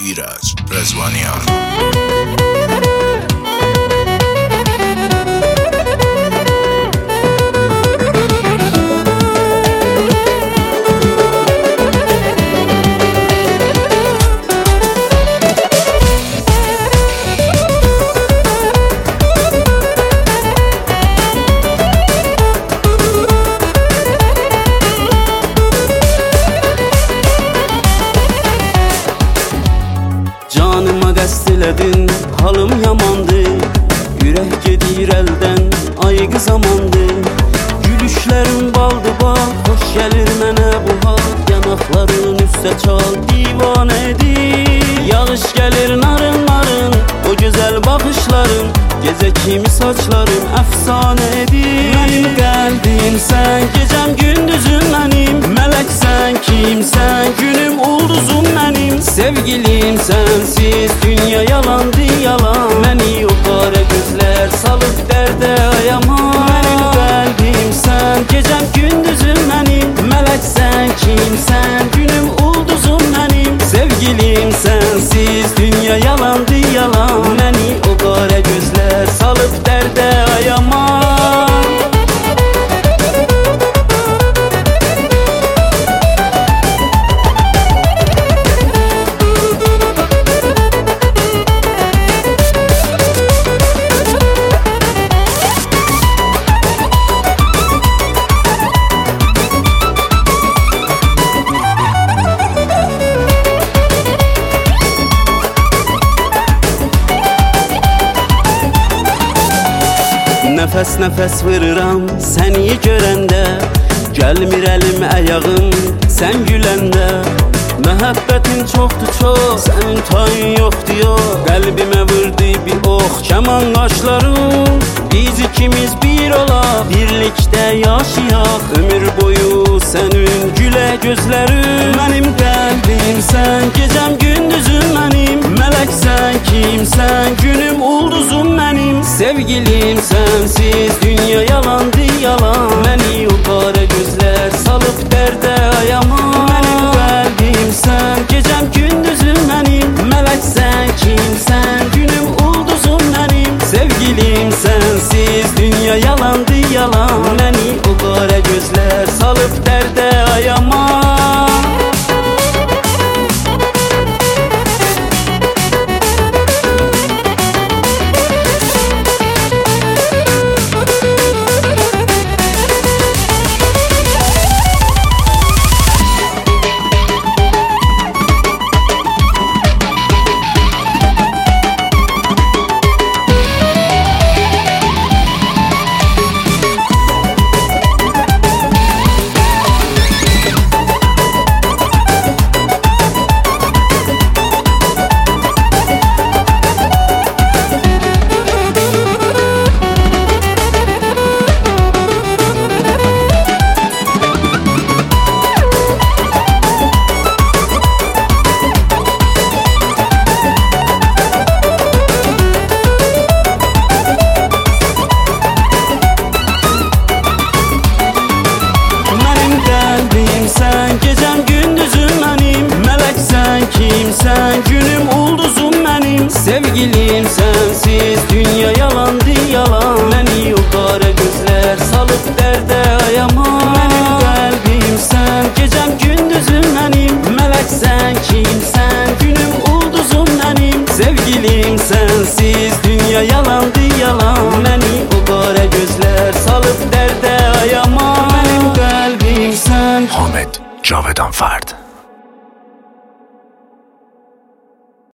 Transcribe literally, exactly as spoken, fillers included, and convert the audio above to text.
ایرج رضوانیان. Canıma qəsd elədin, halım yamandır. Ürək gedir əldən, ayıqı zamandır. Gülüşlərin baldı bal, xoş gəlir mənə bu hal. Yanaqların üstə çal, divanə edir. Yağış gəlir narın narın, o gözəl baxışların. Gecə kimi saçların əfsanə edir. Mənim qəlbim sən, gecəm gündüzüm mənim. Mələksən, kimsən, günüm ulduzum mənim. Sevgilim sensiz dünya yalandı yalan. Məni o qara gözlər salıb dərdə ayaman. Mənim qəlbim sən, gecəm gündüzüm mənim. Mələksən, kimsən, günüm ulduzum mənim. Sevgilim sensiz dünya yalandı yalan. Məni o qara gözlər salıb dərdə ayaman. Nəfəs nəfəs vırıram səni görəndə. Gəlmir əlim əyağım sən güləndə. Məhəbbətin çoxdur çox, sənin tayın yoxdur yox. Qəlbimə vurdu bir ox kəman qaşların. Biz ikimiz bir olaq, birlikdə yaşayaq. Ömür boyu sənin gülə gözlərin. Mənim qəlbim sən, gecəm gündüzüm mənim. Mələksən, kimsən, günüm ulduzum mənim. Sevgilim sensiz dünya yalandı yalan. Məni o qara gözlər salıb dərdə ayaman. Mənim qəlbim sən, gecəm gündüzüm mənim. Mələksən, kimsən, günüm ulduzum mənim. Sevgilim sensiz dünya yalandı yalan. Məni o qara gözlər salıb dərdə ayaman. Kimsən, günüm ulduzum mənim. Sevgilim sensiz dünya yalandı yalan. Məni o qara gözlər salıb dərdə ayaman. Mənim qəlbim sən, gecəm gündüzüm mənim. Mələksən, kimsən, günüm ulduzum mənim. Sevgilim sensiz dünya yalandı yalan. Məni o qara gözlər salıb dərdə ayaman. Mənim qəlbim sən. حامد جاودان فرد.